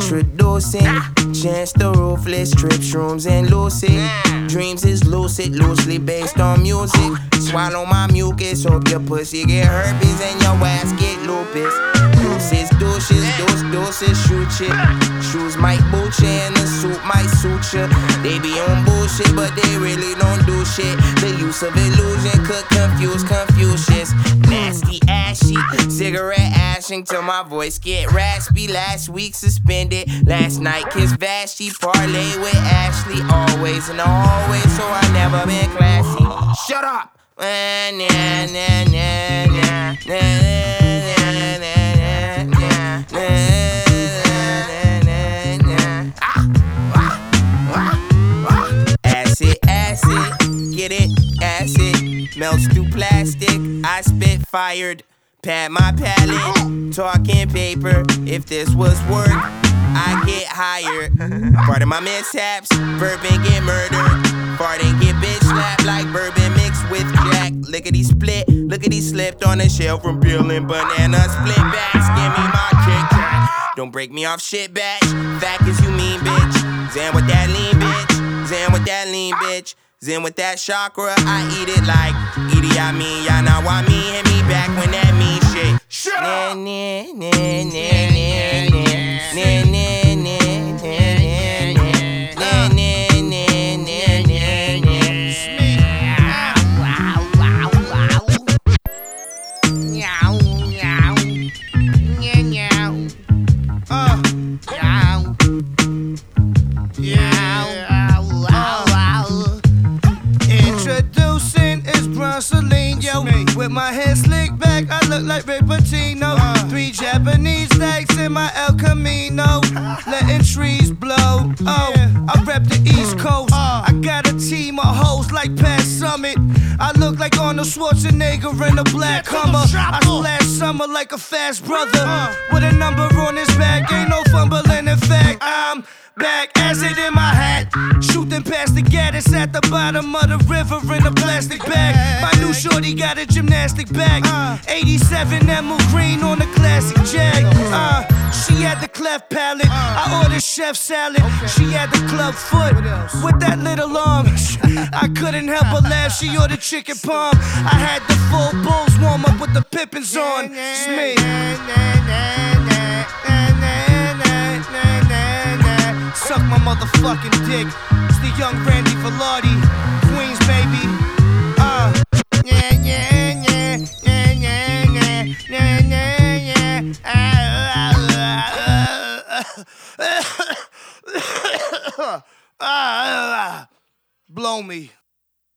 Introducing Chance the Ruthless, trip shrooms and lucid. Dreams is lucid, loosely based on music. Swallow my mucus, hope your pussy get herpes and your ass get lupus. Deuces, deuces, shoot shit. Shoes might boot you and the suit might suit you. They be on bullshit, but they really don't do shit. The use of illusion could confuse Confucius. Nasty, ashy, cigarette ashing till my voice get raspy. Last week suspended, last night kissed Vashti. Parlay with Ashley, always in the hallway, so I never been classy. Shut up! Acid, get it, acid, melts through plastic, I spit fired, pad my palate, talking paper, if this was work, I get hired, part of my mishaps, bourbon get murdered, farting get bitch slapped like bourbon mixed with Jack, lickety split, lookity slipped on a shelf from peeling banana split backs, give me my Kit Kat, don't break me off shit batch, fact is you mean bitch, Zan with that lean bitch, Zan with that lean bitch, Zen with that chakra, I eat it like Edie, I mean, y'all know why me, hit me back when that mean shit. Shut up! With my hair slicked back, I look like Rick Pitino. 3 Japanese stacks in my El Camino, letting trees blow. I rep the East Coast. I got a team of hoes like Pat Summit. I look like Arnold Schwarzenegger in a black Hummer. I splash summer like a fast brother. With a number on his back, ain't no fumbling. In fact, I'm back, acid in my hat, shooting past the Gaddis at the bottom of the river in a plastic bag. My new shorty got a gymnastic bag, 87 Emerald Green on the classic Jag. She had the cleft palate, I ordered chef salad. She had the club foot with that little arm. I couldn't help but laugh, she ordered chicken palm. I had the full Bulls warm up with the Pippins on. It's me. Suck my motherfucking dick. It's the young Randy Velarde, Queens baby. Blow me.